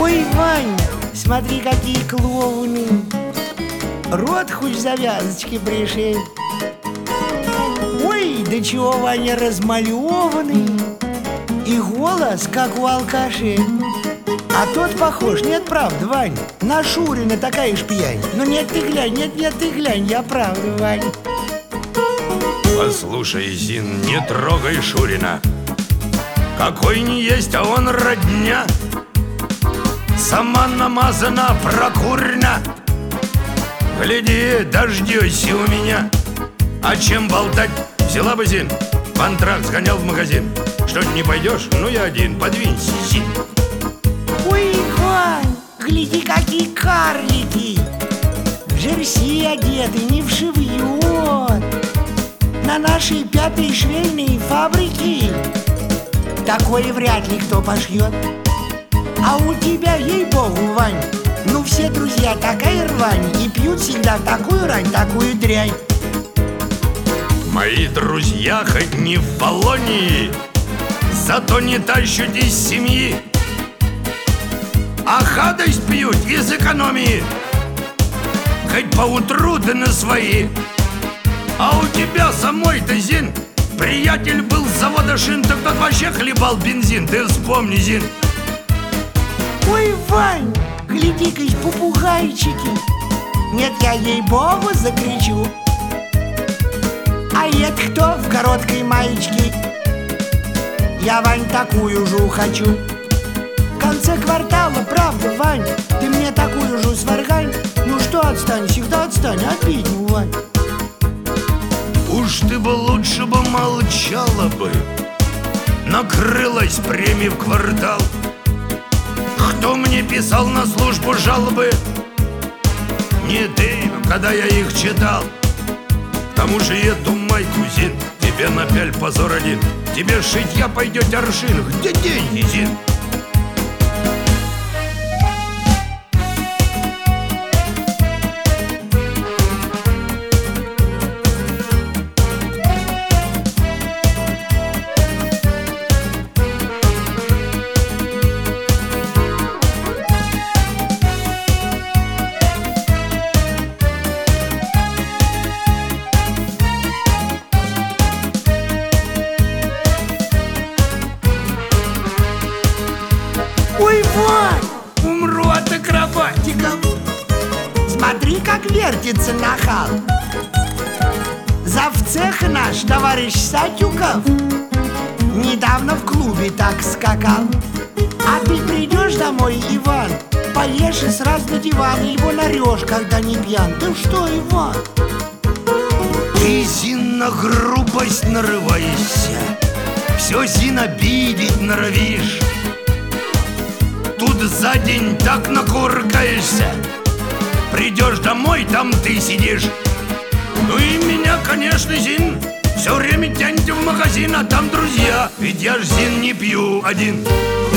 Ой, Вань, смотри, какие клоуны. Рот хоть завязочки пришей. Ой, да чего Ваня размалеванный. И голос, как у алкашей. А тот похож, нет, правда, Вань, на Шурина такая ж пьянь. Ну нет, ты глянь, нет, ты глянь, я правда, Вань. Послушай, Зин, не трогай Шурина. Какой не есть, а он родня. Сама намазана прокурня. Гляди, дождёйся у меня. А чем болтать? Взяла бы, Зин, в антракт сгонял в магазин. Что, не пойдешь? Ну я один, подвинься, Зин. Ой, Вань, гляди, какие карлики. В жерси одеты, не вшивьет. На нашей 5-й швейной фабрике такое вряд ли кто пошьет. А у тебя, ей-богу, Вань, ну все друзья такая рвань. И пьют всегда такую рань, такую дрянь. Мои друзья хоть не в Полонии, зато не тащут из семьи, а гадость пьют из экономии, хоть поутру да на свои. А у тебя самой-то, Зин, приятель был с завода шин, так тот вообще хлебал бензин. Ты вспомни, Зин. Ой, Вань, гляди-ка, попугайчики. Нет, я ей-богу закричу. А это кто в короткой маечке? Я, Вань, такую же хочу. В конце квартала, правда, Вань, ты мне такую же сваргань. Ну что, отстань, всегда отстань, обидел, Вань. Уж ты бы лучше бы молчала бы. Накрылась премией в квартал. Кто мне писал на службу жалобы? Не ты, когда я их читал. К тому же эту майку, Зин, тебе напяль позор один. Тебе шитья пойдет аршин. Где деньги, Зин? Ой, Вань, Умру от акробатиков. смотри, как вертится нахал. Завцех наш, товарищ Сатюков, недавно в клубе так скакал. А ты придешь домой, Иван, поешь и сразу на диван, его нарешь, когда не пьян. Ты что, Иван? Ты, Зин, на грубость нарываешься. Все, Зин, обидеть норовишь. Тут за день так накуркаешься. Придешь домой, там ты сидишь. Ну и меня, конечно, Зин, все время тянете в магазин, а там друзья. Ведь я ж, Зин, не пью один.